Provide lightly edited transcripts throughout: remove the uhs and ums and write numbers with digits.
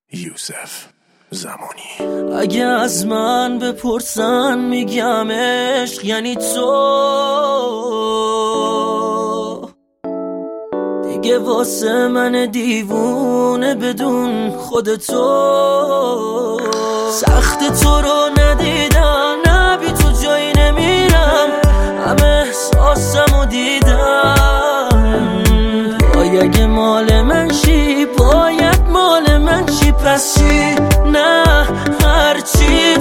یوسف زمانی. اگه از من بپرسن میگم عشق یعنی تو، دیگه واسه من دیوونه بدون خودتو. سخت تو رو ندیدم، نه بی تو جایی نمیرم، همه احساسمو دیدم. اگه مال من شی باید مال من شی، پس چی؟ نه هرچی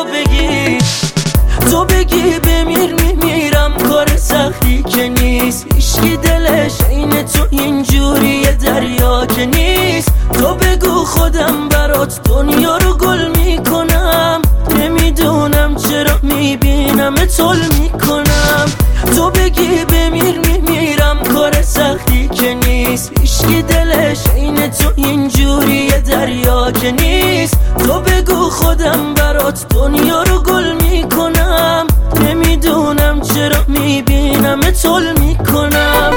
تو بگی بمیر میمیرم، کار سختی که نیست، هیچکی دلش عین تو اینجوری دریا که نیست. تو بگو خودم برات دنیا رو گل میکنم، نمیدونم چرا میبینم طول میکنم. تو بگی بمیر میمیرم، کار سختی که نیست، هیچکی دلش عین تو اینجوری دریا که نیست. تو بگو خودم برات دنیا رو گل میکنم، نمیدونم چرا میبینم طول میکنم.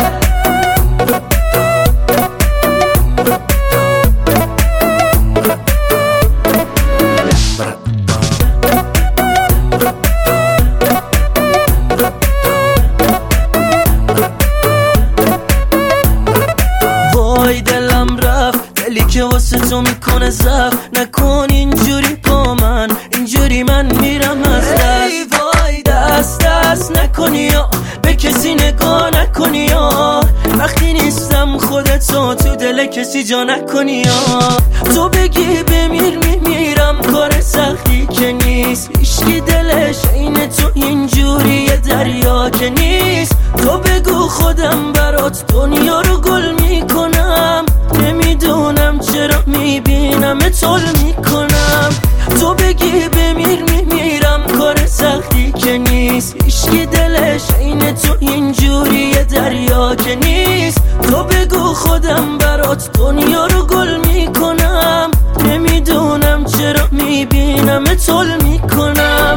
وای دلم رفت، دلی که واسه تو میکنه زفت، نکن اینجوری با من، اینجوری من میرم از دست. ای وای دست نکنی یا به کسی نگاه نکنی یا وقتی نیستم خودتو تو دل کسی جا نکنی یا. تو بگی بمیر میمیرم، کار سختی که نیست، هیچکی دلش عین تو اینجوری دریا که نیست. تو بگو خودم برات دنیا رو گل میکنم، نمیدونم چرا میبینم طول میکنم. تو بگی بمیر میمیرم، کار سختی که نیست، هیچکی دلش عین تو اینجوری دریا که نیست. تو بگو خودم برات دنیا رو گل میکنم، نمیدونم چرا میبینم طول میکنم.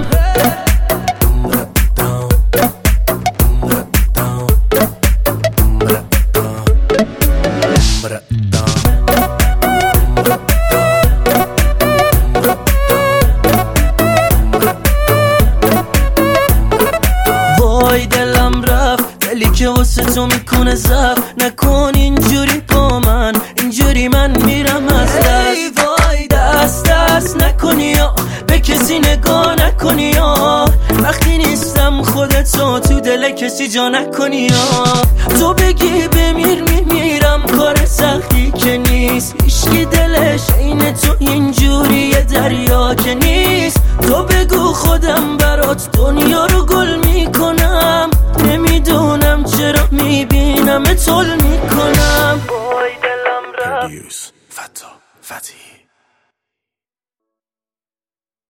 وای دلم رفت، دلی که واسه تو میکنه زفت، نکن اینجوری با من، اینجوری من میرم از دست. ای وای دست نکنی یا به کسی نگاه نکنی یا وقتی نیستم خودتو تو دل کسی جا نکنی یا. تو بگی بمیر میمیرم، کار سختی که نیست، هیچکی دلش عین تو اینجوری دریا که نیست. تو بگو خودم برات دنیا رو گل میکنم، نمیدونم چرا میبینم طول میکنم. وای دلم رفت. فتا فتی